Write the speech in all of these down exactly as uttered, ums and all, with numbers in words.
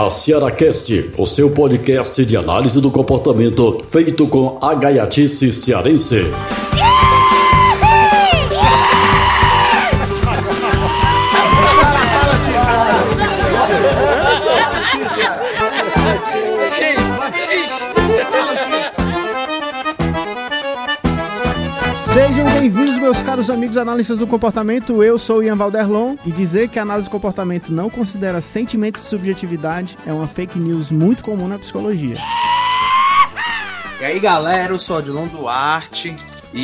a Cearacast, o seu podcast de análise do comportamento feito com a gaiatice cearense. Sejam bem-vindos, meus caros amigos analistas do comportamento. Eu sou o Ian Valderlon e dizer que a análise do comportamento não considera sentimentos e subjetividade é uma fake news muito comum na psicologia. E aí, galera, eu sou o Odilon Duarte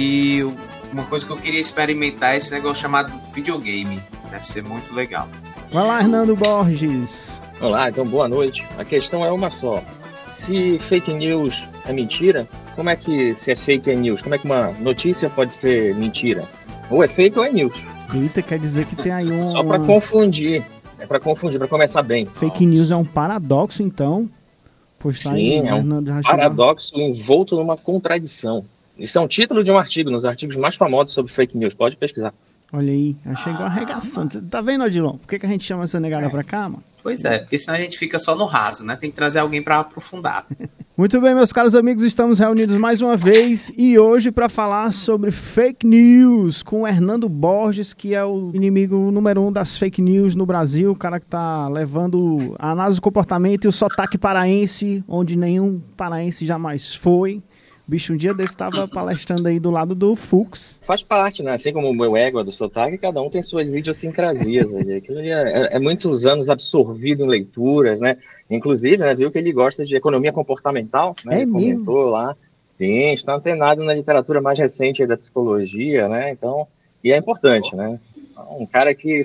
e uma coisa que eu queria experimentar é esse negócio chamado videogame. Deve ser muito legal. Vai lá, Hernando Borges. Olá, então boa noite. A questão é uma só. Se fake news é mentira, como é que se é fake é news? Como é que uma notícia pode ser mentira? Ou é fake ou é news. Eita, quer dizer que tem aí um... Só pra confundir. É pra confundir, pra começar bem. Fake news é um paradoxo, então? Pois tá aí, Sim, é um paradoxo envolto numa contradição. Isso é um título de um artigo, nos artigos mais famosos sobre fake news. Pode pesquisar. Olha aí, chegou a arregação. Tá vendo, Odilon? Por que, que a gente chama essa negada é. pra cá, mano? Pois é, porque senão a gente fica só no raso, né? Tem que trazer alguém pra aprofundar. Muito bem, meus caros amigos, estamos reunidos mais uma vez e hoje para falar sobre fake news com o Hernando Borges, que é o inimigo número um das fake news no Brasil, o cara que tá levando a análise do comportamento e o sotaque paraense, onde nenhum paraense jamais foi. Bicho, um dia desse estava palestrando aí do lado do Fux. Faz parte, né? Assim como o meu ego é do sotaque, cada um tem suas idiosincrasias. Aquilo é, é, é muitos anos absorvido em leituras, né? Inclusive, né, viu que ele gosta de economia comportamental, né? É ele mesmo? Comentou lá. Sim, está antenado na literatura mais recente aí da psicologia, né? Então, e é importante, né? Um cara que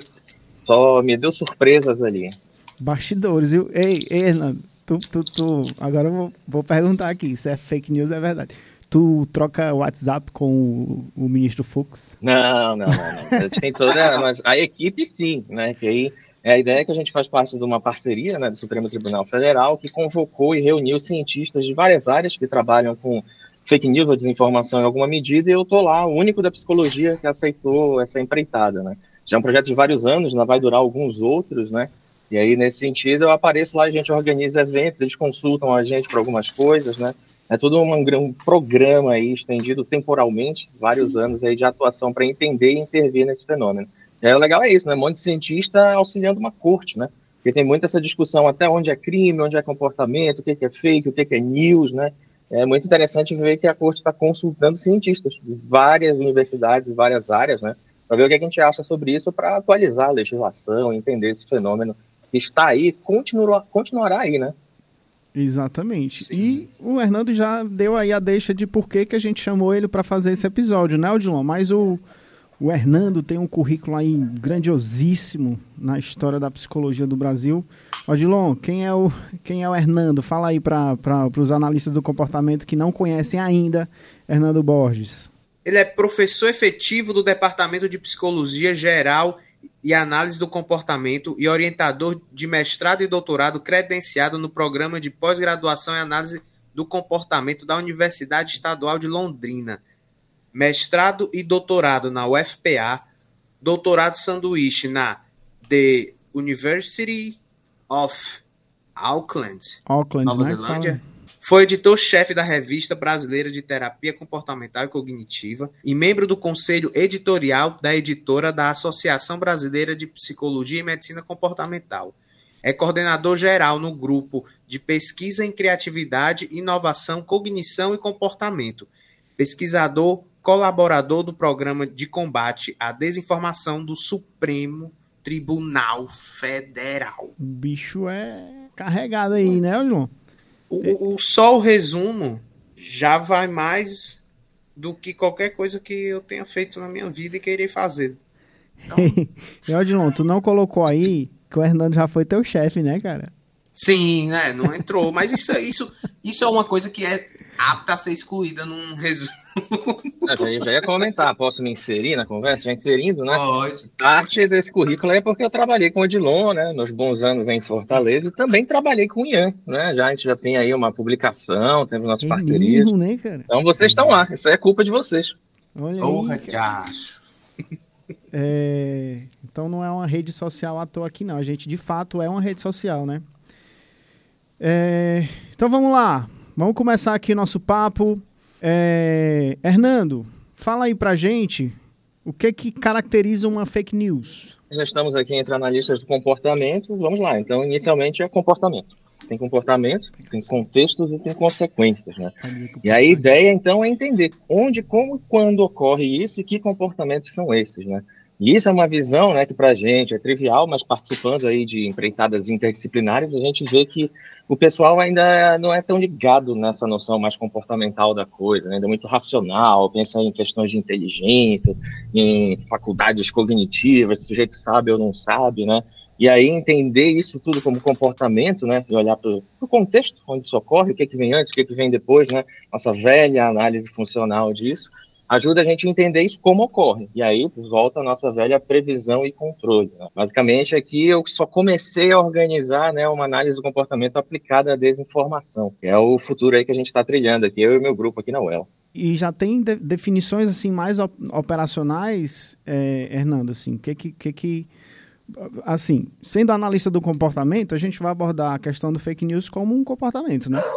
só me deu surpresas ali. Bastidores, viu? Ei, ei, Hernando. Tu, tu, tu, agora eu vou, vou perguntar aqui, se é fake news é verdade. Tu troca WhatsApp com o, o ministro Fux? Não, não, não, não. A gente tem toda, mas a equipe sim, né? Que aí é a ideia que a gente faz parte de uma parceria, né, do Supremo Tribunal Federal, que convocou e reuniu cientistas de várias áreas que trabalham com fake news ou desinformação em alguma medida, e eu tô lá, o único da psicologia que aceitou essa empreitada, né? Já é um projeto de vários anos, ainda vai durar alguns outros, né? E aí, nesse sentido, eu apareço lá, a gente organiza eventos, eles consultam a gente para algumas coisas, né? É todo um, um programa aí, estendido temporalmente, vários anos aí de atuação para entender e intervir nesse fenômeno. E aí, o legal é isso, né? Um monte de cientista auxiliando uma corte, né? Porque tem muita essa discussão até onde é crime, onde é comportamento, o que é fake, o que é news, né? É muito interessante ver que a corte está consultando cientistas de várias universidades, várias áreas, né? Para ver o que a gente acha sobre isso, para atualizar a legislação, entender esse fenômeno que está aí, continua, continuará aí, né? Exatamente. Sim. E o Hernando já deu aí a deixa de por que, que a gente chamou ele para fazer esse episódio, né, Odilon? Mas o, o Hernando tem um currículo aí grandiosíssimo na história da psicologia do Brasil. Odilon, quem é o, quem é o Hernando? Fala aí para os analistas do comportamento que não conhecem ainda Hernando Borges. Ele é professor efetivo do Departamento de Psicologia Geral e Análise do Comportamento e orientador de mestrado e doutorado credenciado no Programa de Pós-Graduação em Análise do Comportamento da Universidade Estadual de Londrina. Mestrado e doutorado na U F P A, doutorado sanduíche na The University of Auckland, Auckland, Nova né? Zelândia. Fala. Foi editor-chefe da Revista Brasileira de Terapia Comportamental e Cognitiva e membro do conselho editorial da editora da Associação Brasileira de Psicologia e Medicina Comportamental. É coordenador geral no grupo de pesquisa em criatividade, inovação, cognição e comportamento. Pesquisador, colaborador do Programa de Combate à Desinformação do Supremo Tribunal Federal. O bicho é carregado aí, né, Odilon? O, o só o resumo já vai mais do que qualquer coisa que eu tenha feito na minha vida e querer fazer. Então... E, Odilon, tu não colocou aí que o Hernando já foi teu chefe, né, cara? Sim, né? Não entrou. Mas isso, isso, isso é uma coisa que é apta a ser excluída num resumo. Eu já, já ia comentar, posso me inserir na conversa? Já inserindo, né? Pode. Parte desse currículo é porque eu trabalhei com o Odilon, né? Nos bons anos em Fortaleza, e também trabalhei com o Ian, né? Já, a gente já tem aí uma publicação, temos nossas É parcerias. mesmo, né, cara? Então vocês estão lá, isso aí é culpa de vocês. Olha Porra, aí, que cara. acho. É... Então não é uma rede social à toa aqui, não. A gente, de fato, é uma rede social, né? É, então vamos lá, vamos começar aqui nosso papo. É, Hernando, fala aí pra gente o que que caracteriza uma fake news. Já estamos aqui entre analistas do comportamento, vamos lá. Então, inicialmente é comportamento. Tem comportamento, tem contextos e tem consequências, né? E a ideia, então, é entender onde, como e quando ocorre isso e que comportamentos são esses, né? E isso é uma visão, né, que para a gente é trivial, mas participando aí de empreitadas interdisciplinares, a gente vê que o pessoal ainda não é tão ligado nessa noção mais comportamental da coisa, né? Ainda é muito racional, pensa em questões de inteligência, em faculdades cognitivas, se o sujeito sabe ou não sabe, né? E aí entender isso tudo como comportamento, né, e olhar para o contexto onde isso ocorre, o que, que vem antes, o que, que vem depois, né, nossa velha análise funcional disso, ajuda a gente a entender isso como ocorre. E aí volta a nossa velha previsão e controle, né? Basicamente aqui eu só comecei a organizar, né, uma análise do comportamento aplicada à desinformação, que é o futuro aí que a gente está trilhando aqui, eu e meu grupo aqui na U E L. E já tem de- definições assim mais op- operacionais, é, Hernando, assim, que que, que que assim, sendo analista do comportamento, a gente vai abordar a questão do fake news como um comportamento, né?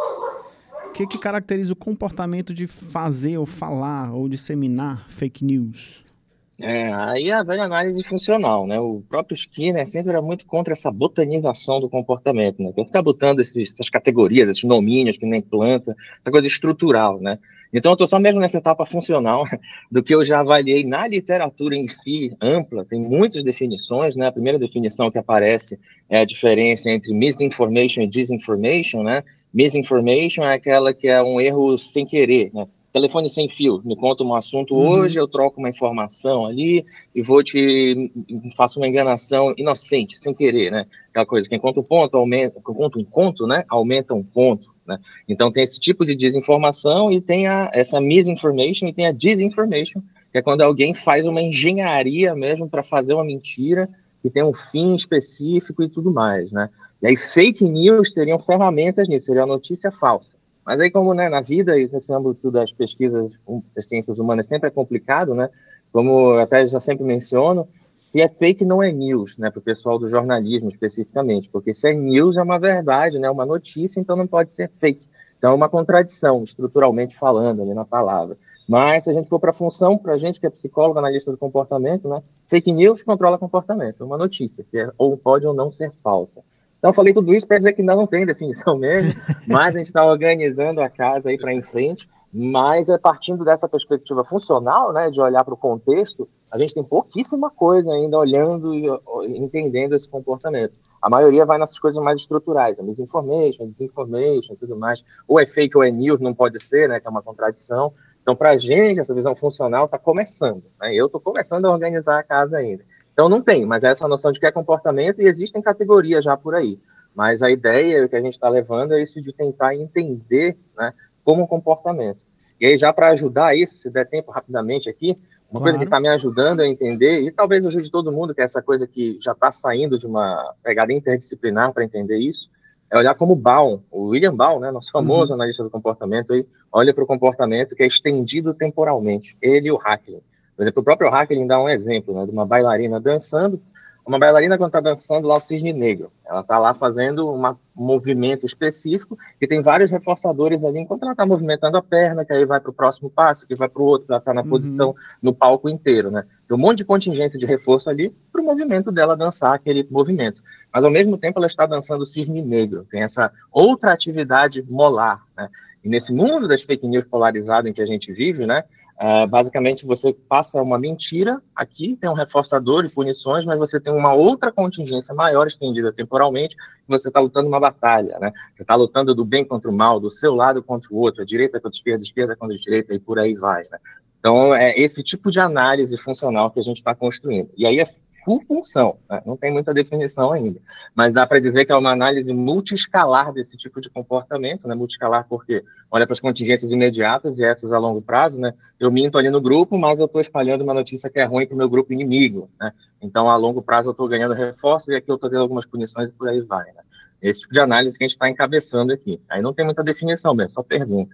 O que que caracteriza o comportamento de fazer ou falar ou disseminar fake news? É, aí a velha análise funcional, né? O próprio Skinner sempre era muito contra essa botanização do comportamento, né? Quer ficar botando esses, essas categorias, esses nomínios que nem planta, essa coisa estrutural, né? Então eu estou só mesmo nessa etapa funcional do que eu já avaliei na literatura em si, ampla, tem muitas definições, né? A primeira definição que aparece é a diferença entre misinformation e disinformation, né? Misinformation é aquela que é um erro sem querer, né? Telefone sem fio, me conta um assunto Uhum. hoje, eu troco uma informação ali e vou te faço uma enganação inocente, sem querer, né? Aquela coisa, quem conta um ponto aumenta, quem conta um conto, né? Aumenta um ponto, né? Então tem esse tipo de desinformação e tem a, essa misinformation e tem a disinformation, que é quando alguém faz uma engenharia mesmo para fazer uma mentira que tem um fim específico e tudo mais, né? E aí fake news seriam ferramentas nisso, seria a notícia falsa. Mas aí como, né, na vida e nesse âmbito das pesquisas das ciências humanas sempre é complicado, né? Como até já sempre menciono, se é fake não é news, né, para o pessoal do jornalismo especificamente, porque se é news é uma verdade, né, uma notícia, então não pode ser fake. Então é uma contradição, estruturalmente falando ali na palavra. Mas se a gente for para a função, para a gente que é psicólogo, analista do comportamento, né, fake news controla comportamento, é uma notícia, que é, ou pode ou não ser falsa. Então, eu falei tudo isso para dizer que ainda não tem definição mesmo, mas a gente está organizando a casa aí para em frente, mas é partindo dessa perspectiva funcional, né, de olhar para o contexto, a gente tem pouquíssima coisa ainda olhando e entendendo esse comportamento. A maioria vai nessas coisas mais estruturais, a misinformation, a disinformation, tudo mais. Ou é fake ou é news, não pode ser, né, que é uma contradição. Então, para a gente, essa visão funcional está começando, né? Eu estou começando a organizar a casa ainda. Então não tem, mas essa noção de que é comportamento e existem categorias já por aí. Mas a ideia que a gente está levando é isso de tentar entender, né, como um comportamento. E aí já para ajudar isso, se der tempo rapidamente aqui, uma claro. coisa que está me ajudando a entender, e talvez ajude todo mundo, que é essa coisa que já está saindo de uma pegada interdisciplinar para entender isso, é olhar como Baum, o William Baum, né, nosso famoso uhum. analista do comportamento, aí, olha para o comportamento que é estendido temporalmente, ele e o Hacklin. Por exemplo, o próprio Hacklin dá um exemplo, né, de uma bailarina dançando. Uma bailarina, quando está dançando lá o cisne negro, ela está lá fazendo uma, um movimento específico e tem vários reforçadores ali enquanto ela está movimentando a perna, que aí vai para o próximo passo, que vai para o outro, ela está na posição uhum. no palco inteiro, né? Tem um monte de contingência de reforço ali para o movimento dela dançar aquele movimento. Mas, ao mesmo tempo, ela está dançando o cisne negro. Tem essa outra atividade molar, né? E nesse mundo das fake news polarizado em que a gente vive, né? Uh, basicamente, você passa uma mentira aqui, tem um reforçador e punições, mas você tem uma outra contingência maior, estendida temporalmente, e você está lutando uma batalha, né? Você está lutando do bem contra o mal, do seu lado contra o outro, a direita contra a esquerda, a esquerda contra a direita, e por aí vai, né? Então, é esse tipo de análise funcional que a gente está construindo. E aí é full função, né? Não tem muita definição ainda, mas dá para dizer que é uma análise multiescalar desse tipo de comportamento, né? Multiescalar porque olha para as contingências imediatas e essas a longo prazo, né? Eu minto ali no grupo, mas eu estou espalhando uma notícia que é ruim para o meu grupo inimigo, né? Então, a longo prazo eu estou ganhando reforços e aqui eu estou tendo algumas punições e por aí vai, né? Esse tipo de análise que a gente está encabeçando aqui. Aí não tem muita definição mesmo, só pergunta.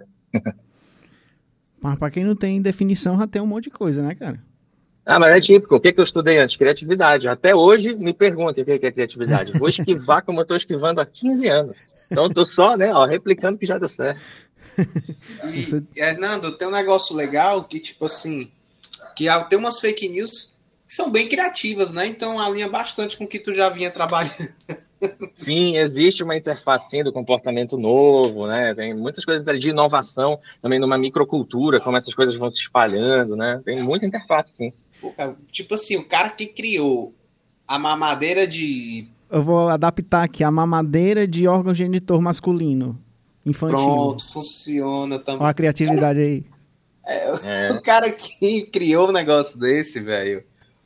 Mas para quem não tem definição, já tem um monte de coisa, né, cara? Ah, mas é típico. O que, que eu estudei antes? Criatividade. Até hoje me perguntem o que é criatividade. Vou esquivar como eu estou esquivando há quinze anos. Então eu tô só, né, ó, replicando que já deu certo. E, Você... Hernando, tem um negócio legal que, tipo assim, que tem umas fake news que são bem criativas, né? Então alinha bastante com o que tu já vinha trabalhando. Sim, existe uma interface sim, do comportamento novo, né? Tem muitas coisas de inovação, também numa microcultura, como essas coisas vão se espalhando, né? Tem muita interface, sim. Pô, cara, tipo assim, o cara que criou a mamadeira de... Eu vou adaptar aqui, a mamadeira de órgão genitor masculino, infantil. Pronto, funciona também. Olha a criatividade cara... aí. É, é. O cara que criou um negócio desse, velho...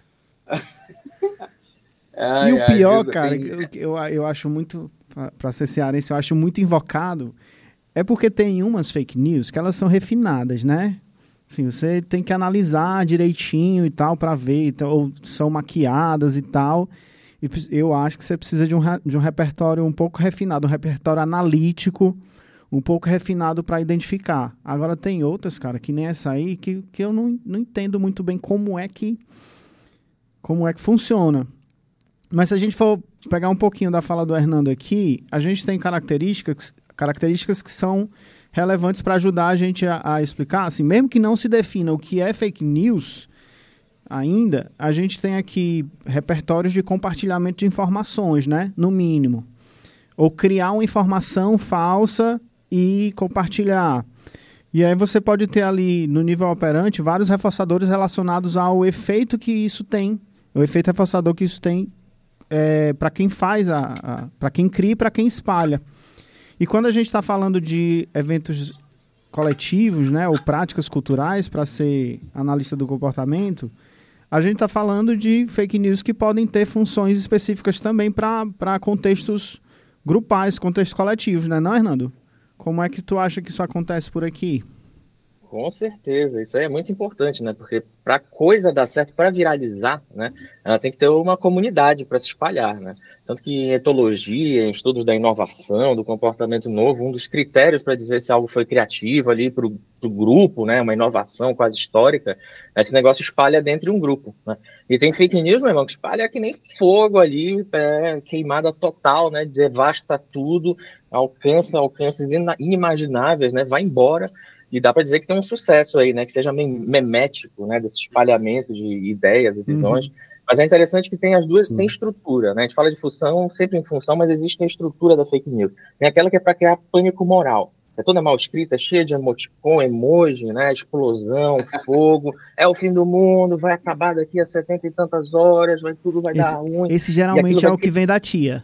Ai, e o pior, ai, cara, eu, eu, eu acho muito, para ser cearense, eu acho muito invocado, é porque tem umas fake news que elas são refinadas, né? Assim, você tem que analisar direitinho e tal para ver, então, ou são maquiadas e tal. E eu acho que você precisa de um, de um repertório um pouco refinado, um repertório analítico, um pouco refinado para identificar. Agora tem outras, cara, que nem essa aí, que, que eu não, não entendo muito bem como é que, como é que funciona. Mas se a gente for pegar um pouquinho da fala do Hernando aqui, a gente tem características, características que são relevantes para ajudar a gente a, a explicar. Assim, mesmo que não se defina o que é fake news ainda, a gente tem aqui repertórios de compartilhamento de informações, né? No mínimo. Ou criar uma informação falsa e compartilhar. E aí você pode ter ali, no nível operante, vários reforçadores relacionados ao efeito que isso tem, o efeito reforçador que isso tem É, para quem faz, a, a para quem cria e para quem espalha. E quando a gente está falando de eventos coletivos, né, ou práticas culturais, para ser analista do comportamento, a gente está falando de fake news que podem ter funções específicas também para contextos grupais, contextos coletivos, né, não, Hernando? Como é que tu acha que isso acontece por aqui? Com certeza, isso aí é muito importante, né? Porque para a coisa dar certo, para viralizar, né? Ela tem que ter uma comunidade para se espalhar, né? Tanto que em etologia, em estudos da inovação, do comportamento novo, um dos critérios para dizer se algo foi criativo ali para o grupo, né? Uma inovação quase histórica, esse negócio espalha dentro de um grupo, né? E tem fake news, meu irmão, que espalha que nem fogo ali, é, queimada total, né? Devasta tudo, alcança alcances inimagináveis, né? Vai embora. E dá para dizer que tem um sucesso aí, né? Que seja memético, né? Desse espalhamento de ideias e visões. Uhum. Mas é interessante que tem as duas, Sim. tem estrutura, né? A gente fala de função, sempre em função, mas existe a estrutura da fake news. Tem aquela que é para criar pânico moral. É toda mal escrita, cheia de emoticon, emoji, né? Explosão, fogo, é o fim do mundo, vai acabar daqui a setenta e tantas horas, vai, tudo vai esse, dar ruim. Esse geralmente é o que vem da tia.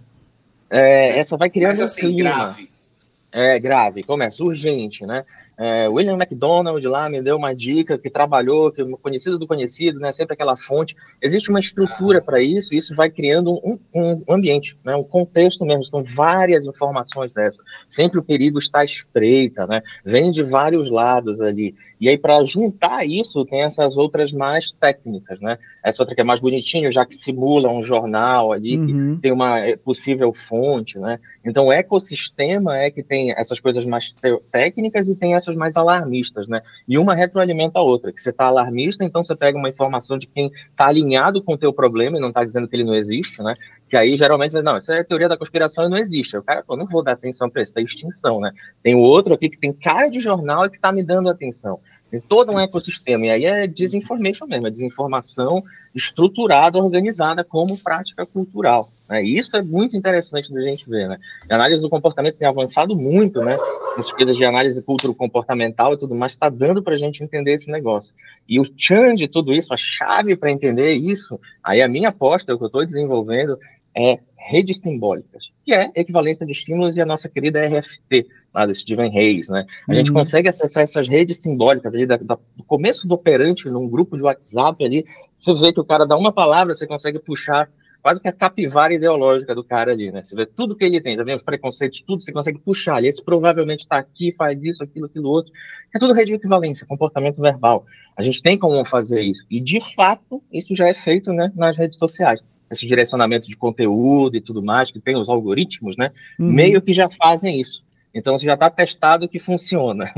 É, essa vai criando mas, assim, um clima. grave. É, grave, começa urgente, né? É, William McDonald lá me deu uma dica que trabalhou, que conhecido do conhecido, né? Sempre aquela fonte. Existe uma estrutura para isso, e isso vai criando um, um ambiente, né? Um contexto mesmo. São várias informações dessas. Sempre o perigo está à espreita, né? Vem de vários lados ali. E aí, para juntar isso, tem essas outras mais técnicas, né? Essa outra que é mais bonitinho, já que simula um jornal ali, uhum. que tem uma possível fonte, né? Então, o ecossistema é que tem essas coisas mais técnicas e tem essas mais alarmistas, né? E uma retroalimenta a outra, que você está alarmista, então você pega uma informação de quem está alinhado com o teu problema e não está dizendo que ele não existe, né? Que aí, geralmente, não, isso é teoria da conspiração e não existe. O cara, pô, não vou dar atenção para isso, tá extinção, né? Tem o outro aqui que tem cara de jornal e que está me dando atenção. Tem todo um ecossistema, e aí é disinformation mesmo, é desinformação estruturada, organizada como prática cultural, né? E isso é muito interessante da gente ver, né? A análise do comportamento tem avançado muito, né? Essas coisas de análise culturo-comportamental e tudo mais, está dando para a gente entender esse negócio. E o tchan de tudo isso, a chave para entender isso, aí a minha aposta, o que eu estou desenvolvendo, é redes simbólicas, que é equivalência de estímulos e a nossa querida R F T, lá do Steven Hayes, né? A uhum. gente consegue acessar essas redes simbólicas ali, da, da, do começo do operante, num grupo de WhatsApp ali, você vê que o cara dá uma palavra, você consegue puxar quase que a capivara ideológica do cara ali, né? Você vê tudo que ele tem, tá vendo? Os preconceitos, tudo, você consegue puxar ali. Esse provavelmente está aqui, faz isso, aquilo, aquilo outro. É tudo rede de equivalência, comportamento verbal. A gente tem como fazer isso. E, de fato, isso já é feito, né, nas redes sociais. Esse direcionamento de conteúdo e tudo mais, que tem os algoritmos, né? Uhum. Meio que já fazem isso. Então, você já está testado que funciona.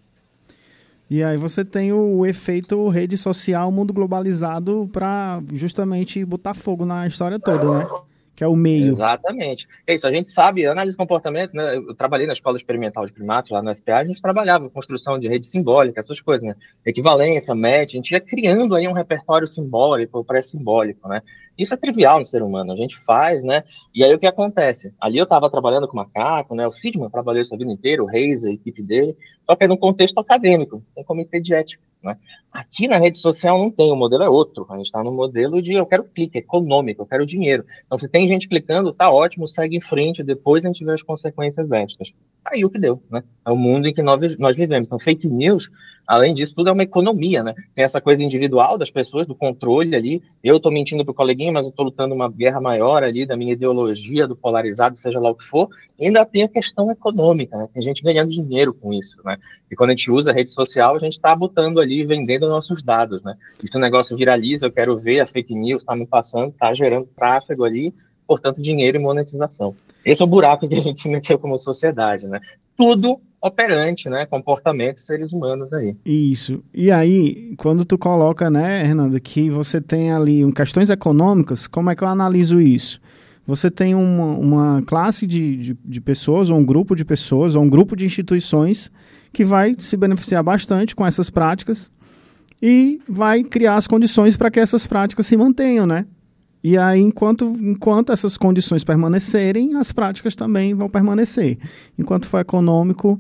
E aí você tem o efeito rede social, mundo globalizado, para justamente botar fogo na história toda, né? que é o meio. Exatamente. É isso, a gente sabe, análise de comportamento, né? Eu trabalhei na Escola Experimental de Primatas, lá no F P A, a gente trabalhava construção de rede simbólica, essas coisas, né? Equivalência, match, a gente ia criando aí um repertório simbólico ou pré-simbólico, né? Isso é trivial no ser humano, a gente faz, né? E aí o que acontece? Ali eu estava trabalhando com macaco, né? O Sidman trabalhou isso a vida inteira, o Reis, a equipe dele, só que é num contexto acadêmico, tem comitê de ética, né? Aqui na rede social não tem, o modelo é outro, a gente está no modelo de eu quero clique, econômico, eu quero dinheiro. Então se tem gente clicando, tá ótimo, segue em frente, depois a gente vê as consequências extras. Aí o que deu, né? É o mundo em que nós, nós vivemos. Então fake news, além disso, tudo é uma economia, né? Tem essa coisa individual das pessoas, do controle ali. Eu tô mentindo pro coleguinha, mas eu tô lutando uma guerra maior ali da minha ideologia, do polarizado, seja lá o que for. E ainda tem a questão econômica, né? Tem gente ganhando dinheiro com isso, né? E quando a gente usa a rede social, a gente tá botando ali, vendendo nossos dados, né? E se o negócio viraliza, eu quero ver, a fake news tá me passando, tá gerando tráfego ali, portanto, dinheiro e monetização. Esse é o buraco que a gente se meteu como sociedade, né? Tudo operante, né? Comportamento de seres humanos aí. Isso. E aí, quando tu coloca, né, Hernando, que você tem ali um, questões econômicas, como é que eu analiso isso? Você tem uma, uma classe de, de, de pessoas, ou um grupo de pessoas, ou um grupo de instituições que vai se beneficiar bastante com essas práticas e vai criar as condições para que essas práticas se mantenham, né? E aí, enquanto, enquanto essas condições permanecerem, as práticas também vão permanecer. Enquanto for econômico,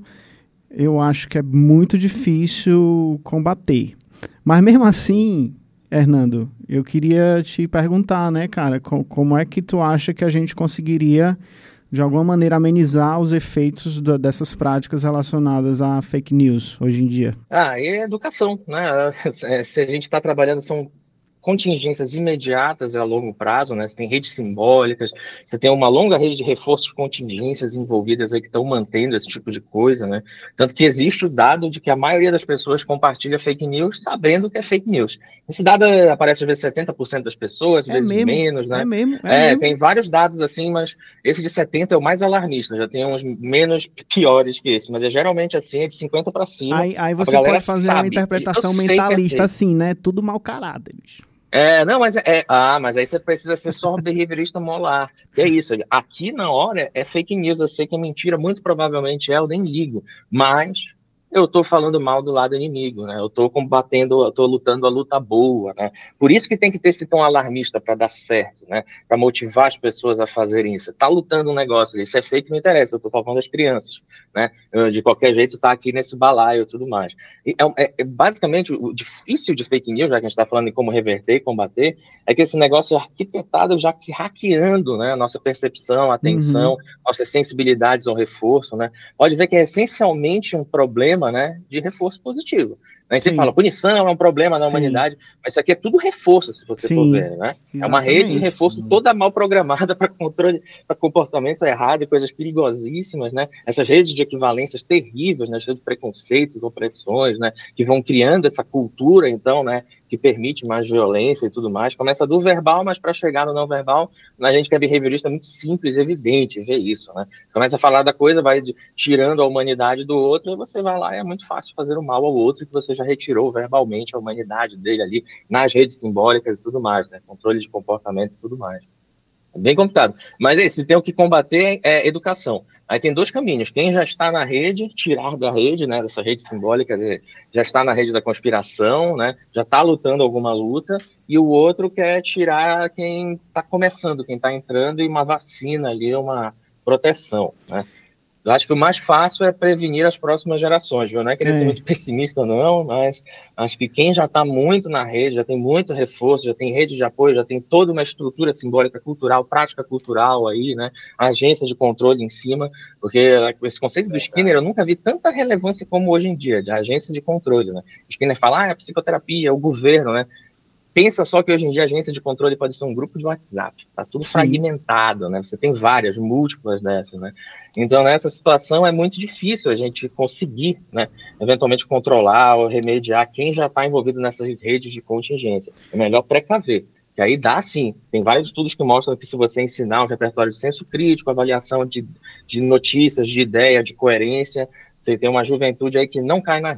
eu acho que é muito difícil combater. Mas mesmo assim, Hernando, eu queria te perguntar, né, cara, com, como é que tu acha que a gente conseguiria, de alguma maneira, amenizar os efeitos da, dessas práticas relacionadas a fake news hoje em dia? Ah, e a educação, né? Se a gente está trabalhando, são contingências imediatas a longo prazo, né? Você tem redes simbólicas, você tem uma longa rede de reforços de contingências envolvidas aí que estão mantendo esse tipo de coisa, né? Tanto que existe o dado de que a maioria das pessoas compartilha fake news sabendo que é fake news. Esse dado aparece às vezes setenta por cento das pessoas, às É vezes mesmo, menos, né? É mesmo, é, é mesmo. Tem vários dados assim, mas esse de setenta é o mais alarmista, já tem uns menos piores que esse, mas é geralmente assim, é de cinquenta para cima. Aí, aí você pode fazer sabe. uma interpretação mentalista é assim, né? Tudo mau caráter, bicho. É, não, mas é, é. Ah, mas aí você precisa ser só um behaviorista molar. E é isso. Aqui na hora é fake news, eu sei que é mentira, muito provavelmente é, eu nem ligo. Mas eu tô falando mal do lado inimigo, né? Eu tô combatendo, eu tô lutando a luta boa, né? Por isso que tem que ter esse tom alarmista para dar certo, né? Para motivar as pessoas a fazerem isso. Tá lutando um negócio ali, isso é fake, não interessa, eu tô falando das crianças, né? Eu, de qualquer jeito tá aqui nesse balaio e tudo mais. E é, é, basicamente, o difícil de fake news, já que a gente tá falando em como reverter e combater, é que esse negócio é arquitetado já hackeando, né? A nossa percepção, a atenção, uhum. nossas sensibilidades ao reforço, né? Pode ver que é essencialmente um problema, né, de reforço positivo. A gente fala, punição é um problema na Sim. humanidade, mas isso aqui é tudo reforço, se você Sim. for ver, né? Exatamente. É uma rede de reforço Sim. toda mal programada para controle, para comportamento errado e coisas perigosíssimas, né? Essas redes de equivalências terríveis, né? Cheias de preconceitos, opressões, né? Que vão criando essa cultura, então, né? Que permite mais violência e tudo mais. Começa do verbal, mas para chegar no não verbal, a gente que é behaviorista é muito simples, evidente ver isso, né? Começa a falar da coisa, vai de, tirando a humanidade do outro, e você vai lá e é muito fácil fazer o mal ao outro, que você já retirou verbalmente a humanidade dele ali nas redes simbólicas e tudo mais, né? Controle de comportamento e tudo mais. É bem complicado. Mas é isso, se tem o que combater é educação. Aí tem dois caminhos. Quem já está na rede, tirar da rede, né, dessa rede simbólica, já está na rede da conspiração, né, já está lutando alguma luta, e o outro quer tirar quem está começando, quem está entrando, e uma vacina ali, uma proteção, né. Eu acho que o mais fácil é prevenir as próximas gerações, viu? Não é querer é. ser muito pessimista, não, mas acho que quem já está muito na rede, já tem muito reforço, já tem rede de apoio, já tem toda uma estrutura simbólica cultural, prática cultural aí, né? Agência de controle em cima, porque esse conceito do Skinner eu nunca vi tanta relevância como hoje em dia, de agência de controle, né? Skinner fala, ah, é a psicoterapia, é o governo, né? Pensa só que hoje em dia a agência de controle pode ser um grupo de WhatsApp, tá tudo Sim. fragmentado, né? Você tem várias, múltiplas dessas, né? Então, nessa situação é muito difícil a gente conseguir, né, eventualmente controlar ou remediar quem já está envolvido nessas redes de contingência. É melhor precaver. Que aí dá sim, tem vários estudos que mostram que se você ensinar um repertório de senso crítico, avaliação de, de notícias, de ideia, de coerência, você tem uma juventude aí que não cai na rede.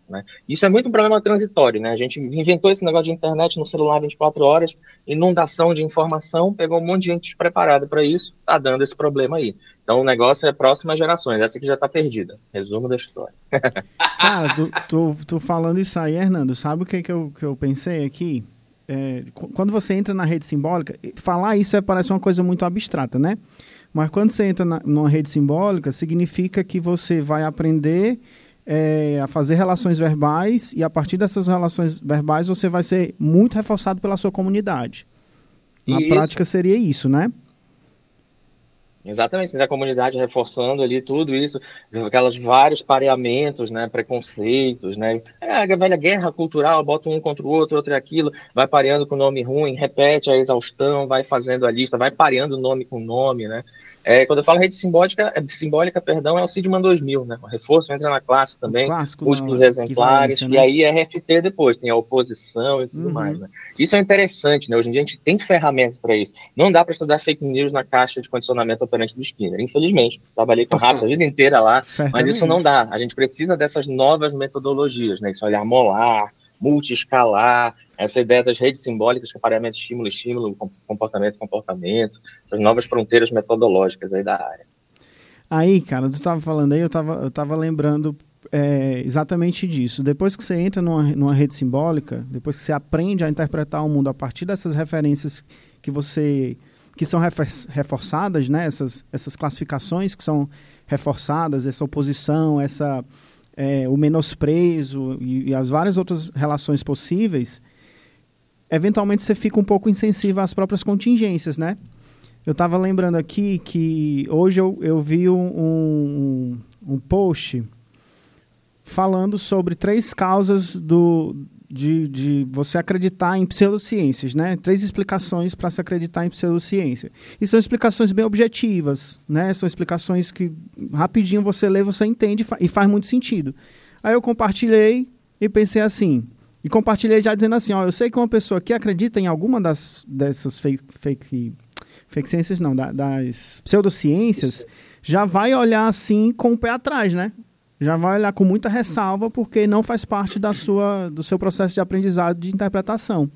né? Isso é muito um problema transitório, né? A gente inventou esse negócio de internet no celular vinte e quatro horas, inundação de informação, pegou um monte de gente despreparada para isso, tá dando esse problema aí. Então o negócio é próximas gerações, essa aqui já tá perdida. Resumo da história. Cara, tu, tu, tu falando isso aí, Hernando, sabe o que, que, eu, que eu pensei aqui? É, quando você entra na rede simbólica, falar isso é, parece uma coisa muito abstrata, né? Mas quando você entra na, numa rede simbólica, significa que você vai aprender é, a fazer relações verbais e a partir dessas relações verbais você vai ser muito reforçado pela sua comunidade. Na Isso. prática seria isso, né? Exatamente, a comunidade reforçando ali tudo isso, aquelas vários pareamentos, né, preconceitos, né, é a velha guerra cultural, bota um contra o outro, outro e aquilo, vai pareando com nome ruim, repete a exaustão, vai fazendo a lista, vai pareando nome com nome, né. É, quando eu falo rede simbólica, é, simbólica, perdão, é o Sidman dois mil, né, o reforço entra na classe também, múltiplos exemplares, né? E aí é R F T depois, tem a oposição e tudo uhum. mais, né. Isso é interessante, né, hoje em dia a gente tem ferramentas para isso, não dá para estudar fake news na caixa de condicionamento operante do Skinner, infelizmente, trabalhei com rato a vida inteira lá, certamente. Mas isso não dá, a gente precisa dessas novas metodologias, né, esse olhar molar, multi-escalar, essa ideia das redes simbólicas, que é pareamento estímulo-estímulo, comportamento-comportamento, essas novas fronteiras metodológicas aí da área. Aí, cara, tu estava falando aí, eu estava eu tava lembrando é, exatamente disso. Depois que você entra numa, numa rede simbólica, depois que você aprende a interpretar o mundo a partir dessas referências que você... que são reforçadas, né? essas, essas classificações que são reforçadas, essa oposição, essa... É, o menosprezo e, e as várias outras relações possíveis, eventualmente você fica um pouco insensível às próprias contingências, né? Eu estava lembrando aqui que hoje eu, eu vi um, um, um post falando sobre três causas do, de, de você acreditar em pseudociências, né? Três explicações para se acreditar em pseudociência. E são explicações bem objetivas, né? São explicações que rapidinho você lê, você entende e faz muito sentido. Aí eu compartilhei e pensei assim, e compartilhei já dizendo assim, ó, eu sei que uma pessoa que acredita em alguma das, dessas fake, fake, fake ciências, não, da, das pseudociências, Isso. já vai olhar assim com o pé atrás, né? Já vai olhar com muita ressalva porque não faz parte da sua, do seu processo de aprendizado de interpretação.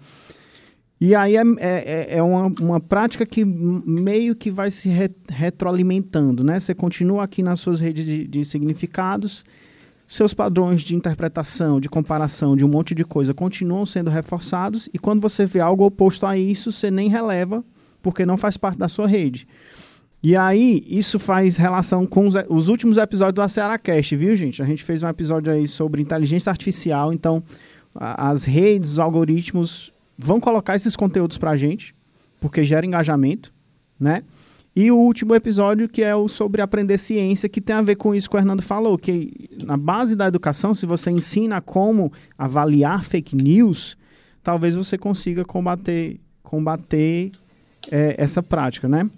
E aí é, é, é uma, uma prática que meio que vai se re, retroalimentando, né? Você continua aqui nas suas redes de, de significados, seus padrões de interpretação, de comparação, de um monte de coisa continuam sendo reforçados e quando você vê algo oposto a isso, você nem releva porque não faz parte da sua rede. E aí, isso faz relação com os, os últimos episódios do AcearaCast, viu, gente? A gente fez um episódio aí sobre inteligência artificial, então a, as redes, os algoritmos vão colocar esses conteúdos pra gente, porque gera engajamento, né? E o último episódio, que é o sobre aprender ciência, que tem a ver com isso que o Hernando falou, que na base da educação, se você ensina como avaliar fake news, talvez você consiga combater, combater é, essa prática, né?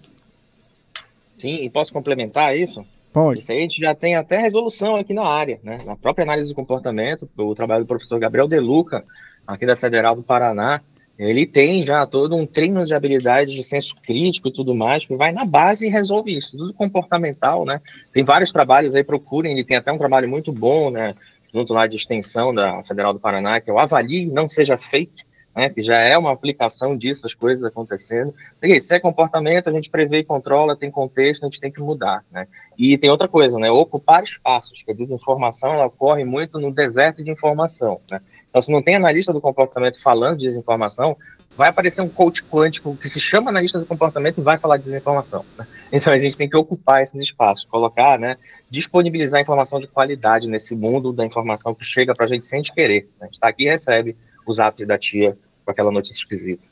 Sim, e posso complementar isso? Pode. Isso aí a gente já tem até resolução aqui na área, né? Na própria análise do comportamento, o trabalho do professor Gabriel De Luca, aqui da Federal do Paraná, ele tem já todo um treino de habilidades de senso crítico e tudo mais, que vai na base e resolve isso, tudo comportamental, né? Tem vários trabalhos aí, procurem, ele tem até um trabalho muito bom, né? Junto lá de extensão da Federal do Paraná, que é o Avalie, Não Seja Fake, né, que já é uma aplicação disso, as coisas acontecendo. E se é comportamento, a gente prevê e controla, tem contexto, a gente tem que mudar, né? E tem outra coisa, né, ocupar espaços, que a desinformação ela ocorre muito no deserto de informação, né? Então, se não tem analista do comportamento falando de desinformação, vai aparecer um coach quântico que se chama analista do comportamento e vai falar de desinformação, né? Então, a gente tem que ocupar esses espaços, colocar, né, disponibilizar informação de qualidade nesse mundo da informação que chega pra gente sem a gente querer, né? A gente tá aqui e recebe o zap da tia com aquela notícia esquisita.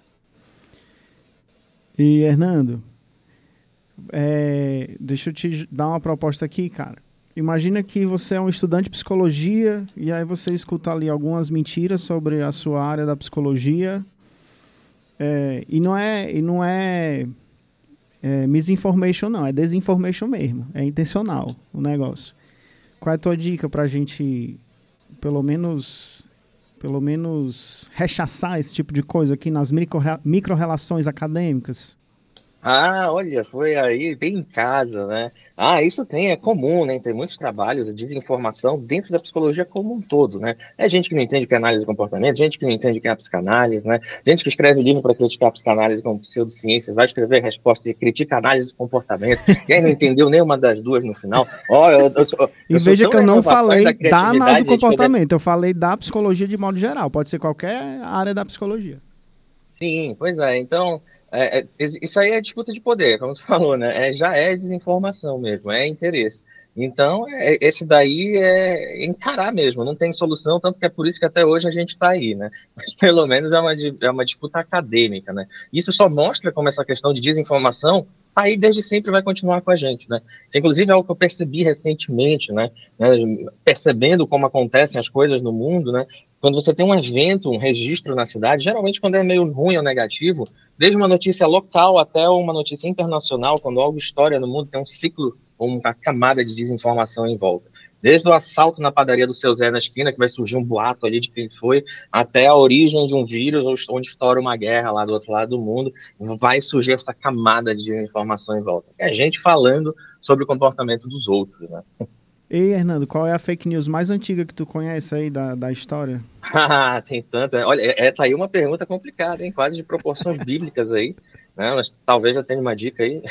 E, Hernando, é, deixa eu te dar uma proposta aqui, cara. Imagina que você é um estudante de psicologia e aí você escuta ali algumas mentiras sobre a sua área da psicologia é, e não é, e não é, é misinformation não, é desinformation mesmo, é intencional o negócio. Qual é a tua dica pra gente, pelo menos... pelo menos rechaçar esse tipo de coisa aqui nas micro, micro-relações acadêmicas? Ah, olha, foi aí bem em casa, né? Ah, isso tem, é comum, né? Tem muitos trabalhos de desinformação dentro da psicologia como um todo, né? É gente que não entende o que é análise de comportamento, gente que não entende o que é a psicanálise, né? Gente que escreve livro para criticar a psicanálise como pseudociência, vai escrever resposta e critica a análise de comportamento, e aí não entendeu nenhuma das duas no final. Ó, eu, eu, sou, E eu veja sou que eu não falei da, da análise do gente, comportamento, eu falei da psicologia de modo geral, pode ser qualquer área da psicologia. Sim, pois é. Então, é, é, isso aí é disputa de poder, como tu falou, né? É, já é desinformação mesmo, é interesse. Então, é, esse daí é encarar mesmo, não tem solução, tanto que é por isso que até hoje a gente está aí, né? Mas pelo menos é uma, é uma disputa acadêmica, né? Isso só mostra como essa questão de desinformação tá aí desde sempre e vai continuar com a gente, né? Isso, inclusive, é algo que eu percebi recentemente, né? né? Percebendo como acontecem as coisas no mundo, né? Quando você tem um evento, um registro na cidade, geralmente quando é meio ruim ou negativo, desde uma notícia local até uma notícia internacional, quando algo estoura no mundo, tem um ciclo ou uma camada de desinformação em volta. Desde o assalto na padaria do Seu Zé na esquina, que vai surgir um boato ali de quem foi, até a origem de um vírus, onde estoura uma guerra lá do outro lado do mundo, vai surgir essa camada de desinformação em volta. É gente falando sobre o comportamento dos outros, né? Ei, Hernando, qual é a fake news mais antiga que tu conhece aí da, da história? Ah, tem tanto. Olha, é, é, tá aí uma pergunta complicada, hein? Quase de proporções bíblicas aí, né? Mas talvez já tenha uma dica aí.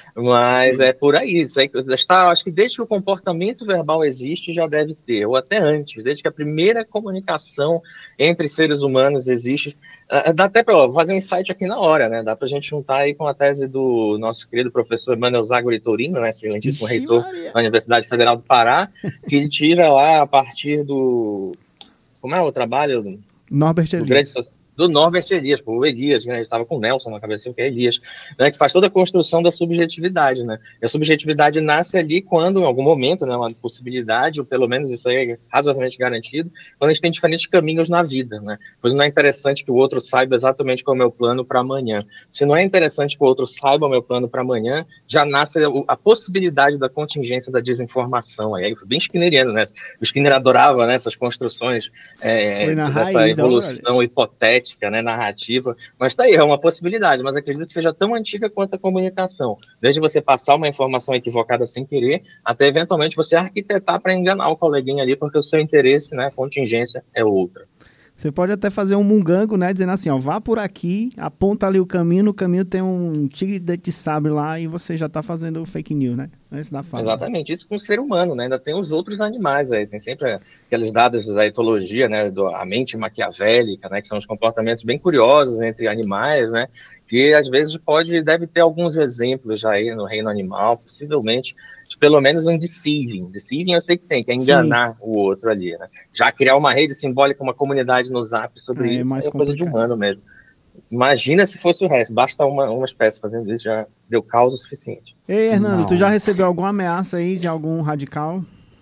Mas é por aí. Isso aí está, acho que desde que o comportamento verbal existe, já deve ter, ou até antes, desde que a primeira comunicação entre seres humanos existe. Uh, dá até para fazer um insight aqui na hora, né? Dá para a gente juntar aí com a tese do nosso querido professor Emmanuel Zagori Torino, né? Excelentíssimo Ixi, reitor Maria. da Universidade Federal do Pará, que ele tira lá a partir do... Como é o trabalho? Norbert do Elias. grande, do Norbert Elias, pô, o Elias, né? A gente estava com o Nelson na cabeça, que é Elias, né? Que faz toda a construção da subjetividade, né? E a subjetividade nasce ali quando, em algum momento, né? Uma possibilidade, ou pelo menos isso aí é razoavelmente garantido, quando a gente tem diferentes caminhos na vida, né? Pois não é interessante que o outro saiba exatamente qual é o meu plano para amanhã. Se não é interessante que o outro saiba o meu plano para amanhã, já nasce a, a possibilidade da contingência da desinformação. Aí foi bem skinneriano, né? O Skinner adorava, né, essas construções é, dessa raiz, evolução hipotética, né, narrativa, mas tá aí, é uma possibilidade, mas acredito que seja tão antiga quanto a comunicação, desde você passar uma informação equivocada sem querer, até eventualmente você arquitetar para enganar o coleguinha ali, porque o seu interesse, né, a contingência é outra. Você pode até fazer um mungango, né, dizendo assim, ó, vá por aqui, aponta ali o caminho, no caminho tem um tigre de dente de sabre lá e você já tá fazendo fake news, né? Isso dá fala. Exatamente, isso com o ser humano, né? Ainda tem os outros animais aí, tem sempre aqueles dados da etologia, né, da mente maquiavélica, né, que são os comportamentos bem curiosos entre animais, né, que às vezes pode, deve ter alguns exemplos já aí no reino animal, possivelmente, de pelo menos um deceiving. Deceiving eu sei que tem, que é enganar Sim. o outro ali, né? Já criar uma rede simbólica, uma comunidade no Zap sobre é, isso, é, é coisa de humano mesmo. Imagina se fosse o resto, basta uma, uma espécie fazendo isso, já deu causa o suficiente. Ei, Hernando, Não. tu já recebeu alguma ameaça aí de algum radical?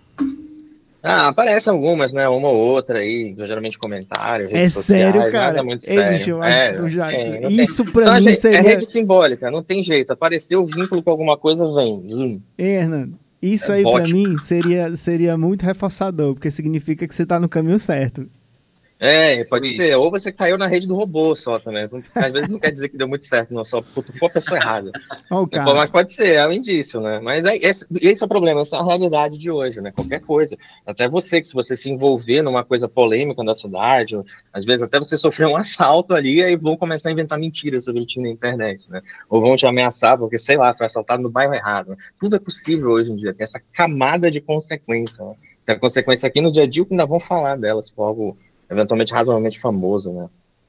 Ah, aparecem algumas, né? Uma ou outra aí, geralmente comentário, redes É sociais, sério, cara? Nada muito Ei, sério. bicho, eu acho é, que tu já... é, Isso tem... pra então, mim gente, seria... É rede simbólica, não tem jeito. Apareceu o vínculo com alguma coisa, vem. Zoom. Ei, Hernando, isso é aí bot. pra mim seria, seria muito reforçador, porque significa que você tá no caminho certo. É, pode Isso. ser. Ou você caiu na rede do robô só também. Às vezes não quer dizer que deu muito certo, não, só porque for a pessoa errada. Oh, mas pode ser, é um indício, né? Mas é, esse, esse é o problema, essa é a realidade de hoje, né? Qualquer coisa. Até você, que se você se envolver numa coisa polêmica da cidade, ou, às vezes até você sofrer um assalto ali, aí vão começar a inventar mentiras sobre ti na internet, né? Ou vão te ameaçar porque, sei lá, foi assaltado no bairro errado. Né? Tudo é possível hoje em dia, tem essa camada de consequência, né? Tem a consequência aqui no dia a dia que ainda vão falar dela, se for algo eventualmente razoavelmente famoso, né?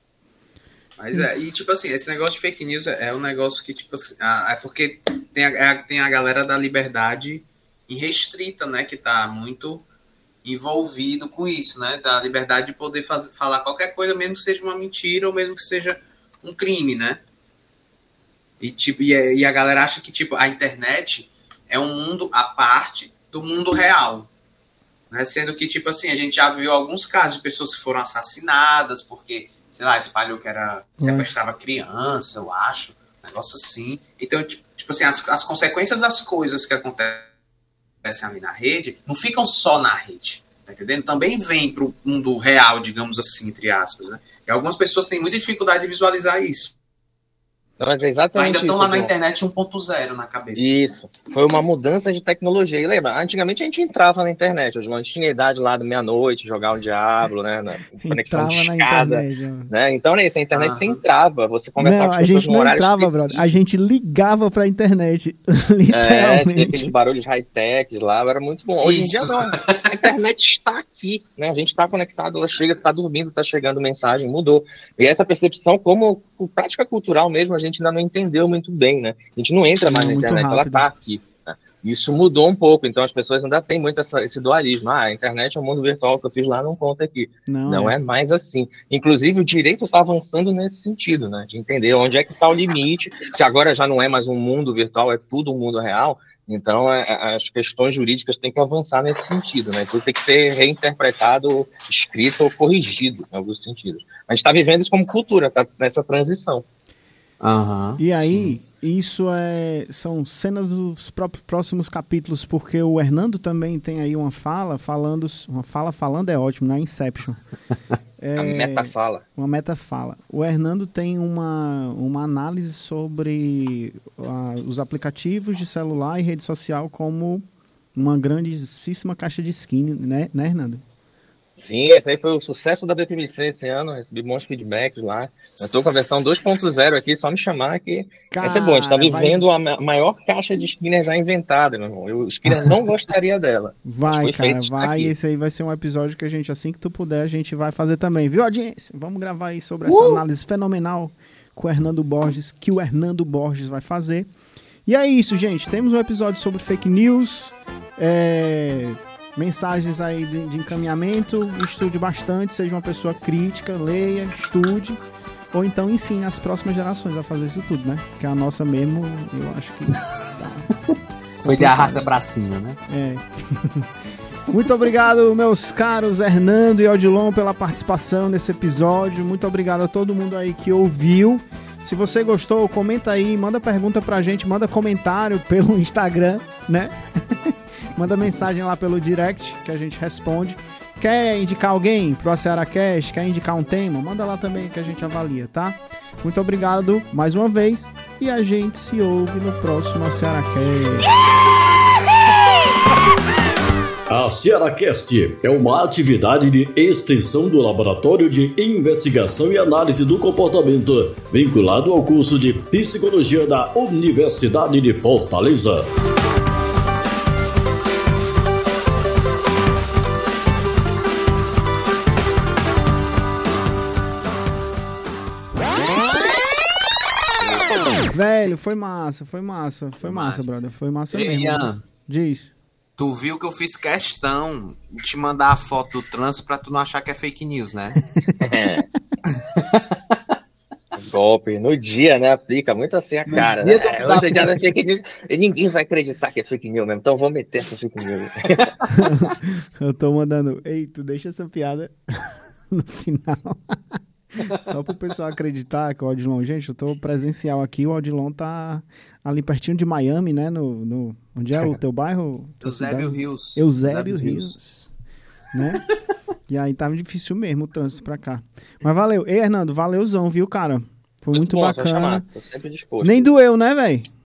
Mas é, e tipo assim, esse negócio de fake news é, é um negócio que, tipo assim, ah, é porque tem a, é, tem a galera da liberdade irrestrita, né, que tá muito envolvido com isso, né, da liberdade de poder fazer, falar qualquer coisa, mesmo que seja uma mentira ou mesmo que seja um crime, né? E, tipo, e, e a galera acha que, tipo, a internet é um mundo à parte do mundo real. Né? Sendo que, tipo assim, a gente já viu alguns casos de pessoas que foram assassinadas porque, sei lá, espalhou que era sequestrava criança, eu acho, um negócio assim. Então, tipo, tipo assim, as, as consequências das coisas que acontecem ali na rede não ficam só na rede, tá entendendo? Também vem pro mundo real, digamos assim, entre aspas, né? E algumas pessoas têm muita dificuldade de visualizar isso. Mas é exatamente Ainda estão isso, lá na João. internet um ponto zero na cabeça. Isso. Foi uma mudança de tecnologia. E lembra, antigamente a gente entrava na internet. Hoje a gente tinha idade lá da meia-noite, jogar o Diablo, né? Na conexão de escada. Né? Então, nessa internet Aham. você entrava, você conversava Não, com a as pessoas gente no não horário entrava, específico. brother. A gente ligava pra internet. É, tinha Literalmente. aqueles barulhos high-tech lá, era muito bom. Hoje Isso. em dia não, a internet está aqui, né? A gente está conectado, ela chega, está dormindo, está chegando mensagem, mudou. E essa percepção, como prática cultural mesmo, a gente ainda não entendeu muito bem, né? A gente não entra mais Não, na muito internet, ela rápido. está aqui. Né? Isso mudou um pouco, então as pessoas ainda têm muito essa, esse dualismo. Ah, a internet é o mundo virtual que eu fiz lá, não conta aqui. Não, Não é. é mais assim. Inclusive, o direito está avançando nesse sentido, né? De entender onde é que está o limite. Se agora já não é mais um mundo virtual, é tudo um mundo real. Então, é, as questões jurídicas têm que avançar nesse sentido, né? Tudo tem que ser reinterpretado, escrito ou corrigido, em alguns sentidos. A gente está vivendo isso como cultura, está nessa transição. Aham. E aí, isso é, são cenas dos próprios próximos capítulos, porque o Hernando também tem aí uma fala falando, uma fala falando é ótimo, não é Inception. É, A meta fala. uma meta fala. O Hernando tem uma, uma análise sobre ah, os aplicativos de celular e rede social como uma grandíssima caixa de skin, né, né Hernando? Sim, esse aí foi o sucesso da B P M C esse ano, recebi bons feedbacks lá. Eu tô com a versão dois ponto zero aqui, só me chamar que vai ser bom. A gente tá Cara, vivendo a ma- maior caixa de Skinner já inventada, meu irmão. Eu, o Skinner não gostaria dela. Vai, Foi cara, feito vai. aqui. Esse aí vai ser um episódio que a gente, assim que tu puder, a gente vai fazer também. Viu, audiência? Vamos gravar aí sobre essa análise fenomenal com o Hernando Borges, que o Hernando Borges vai fazer. E é isso, gente. Temos um episódio sobre fake news, é, mensagens aí de, de encaminhamento. Estude bastante, seja uma pessoa crítica, leia, estude. Ou então ensine as próximas gerações a fazer isso tudo, né? Porque a nossa mesmo, eu acho que tá... Foi de arrasta pra cima, né? É. Muito obrigado, meus caros Hernando e Odilon, pela participação nesse episódio. Muito obrigado a todo mundo aí que ouviu. Se você gostou, comenta aí, manda pergunta pra gente, manda comentário pelo Instagram, né? Manda mensagem lá pelo direct que a gente responde. Quer indicar alguém pro Cearacast? Quer indicar um tema? Manda lá também que a gente avalia, tá? Muito obrigado mais uma vez e a gente se ouve no próximo Cearacast. A Cearacast é uma atividade de extensão do Laboratório de Investigação e Análise do Comportamento, vinculado ao curso de Psicologia da Universidade de Fortaleza. Velho, foi massa, foi massa, foi Foi massa, massa. brother, foi massa Ei, mesmo. Ian, Diz. tu viu que eu fiz questão de te mandar a foto do trânsito pra tu não achar que é fake news, né? Golpe. No dia, né? Aplica muito assim a cara. dia Né? do- É, hoje é dia da fake news. E ninguém vai acreditar que é fake news mesmo. Então vou meter essa fake news. Eu tô mandando, ei, tu deixa essa piada no final. Só pro pessoal acreditar que o Odilon, gente, eu tô presencial aqui, o Odilon tá ali pertinho de Miami, né, no, no onde é o teu bairro? Tua Eusébio cidade? Rios. Eusébio Rios, né? E aí tava difícil mesmo o trânsito pra cá. Mas valeu. Ei, Hernando, valeuzão, viu, cara? Foi muito, bom, só bacana. chamar. Tô sempre disposto. Nem doeu, né, velho?